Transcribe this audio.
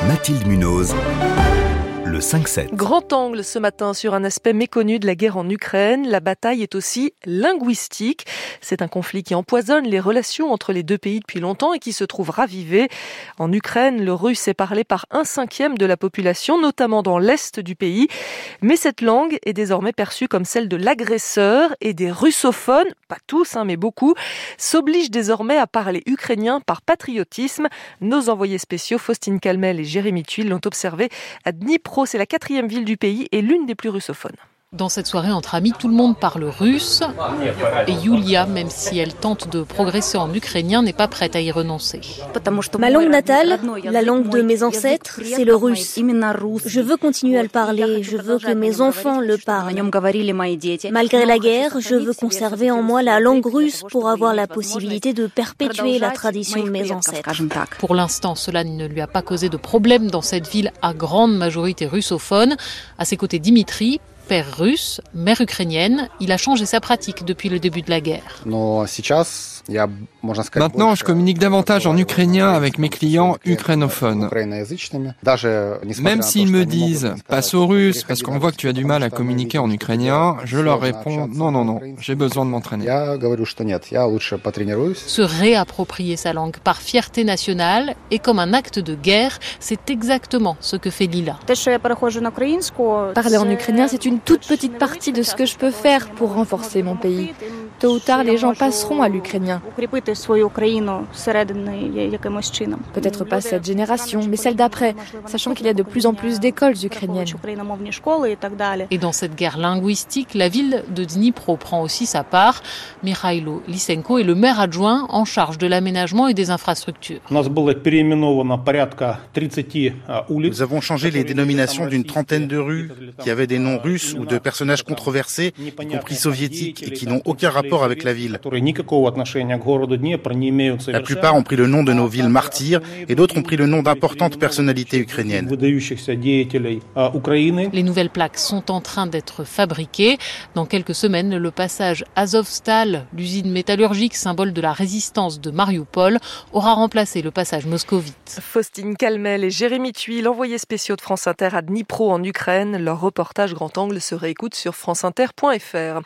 Mathilde Munoz, le 5-7. Grand angle ce matin sur un aspect méconnu de la guerre en Ukraine. La bataille est aussi linguistique. C'est un conflit qui empoisonne les relations entre les deux pays depuis longtemps et qui se trouve ravivé. En Ukraine, le russe est parlé par 1/5 de la population, notamment dans l'est du pays. Mais cette langue est désormais perçue comme celle de l'agresseur et des russophones, pas tous, mais beaucoup, s'obligent désormais à parler ukrainien par patriotisme. Nos envoyés spéciaux, Faustine Calmel et Jérémy Tuile, l'ont observé à Dnipro. C'est la 4e ville du pays et l'une des plus russophones. Dans cette soirée entre amis, tout le monde parle russe. Et Yulia, même si elle tente de progresser en ukrainien, n'est pas prête à y renoncer. Ma langue natale, la langue de mes ancêtres, c'est le russe. Je veux continuer à le parler, je veux que mes enfants le parlent. Malgré la guerre, je veux conserver en moi la langue russe pour avoir la possibilité de perpétuer la tradition de mes ancêtres. Pour l'instant, cela ne lui a pas causé de problème dans cette ville à grande majorité russophone. À ses côtés, Dimitri, père russe, mère ukrainienne, il a changé sa pratique depuis le début de la guerre. Maintenant, je communique davantage en ukrainien avec mes clients ukrainophones. Même s'ils me disent « passe au russe parce qu'on voit que tu as du mal à communiquer en ukrainien », je leur réponds « non, j'ai besoin de m'entraîner ». Se réapproprier sa langue par fierté nationale et comme un acte de guerre, c'est exactement ce que fait Lila. Parler en ukrainien, c'est une toute petite partie de ce que je peux faire pour renforcer mon pays. Tôt ou tard, les gens passeront à l'ukrainien. Peut-être pas cette génération, mais celle d'après, sachant qu'il y a de plus en plus d'écoles ukrainiennes. Et dans cette guerre linguistique, la ville de Dnipro prend aussi sa part. Mikhailo Lysenko est le maire adjoint en charge de l'aménagement et des infrastructures. Nous avons changé les dénominations d'une trentaine de rues qui avaient des noms russes ou de personnages controversés, y compris soviétiques, et qui n'ont aucun rapport avec la ville. La plupart ont pris le nom de nos villes martyrs et d'autres ont pris le nom d'importantes personnalités ukrainiennes. Les nouvelles plaques sont en train d'être fabriquées. Dans quelques semaines, le passage Azovstal, l'usine métallurgique symbole de la résistance de Mariupol, aura remplacé le passage moscovite. Faustine Calmel et Jérémy Tuile, envoyés spéciaux de France Inter à Dnipro en Ukraine. Leur reportage Grand Angle se réécoute sur franceinter.fr.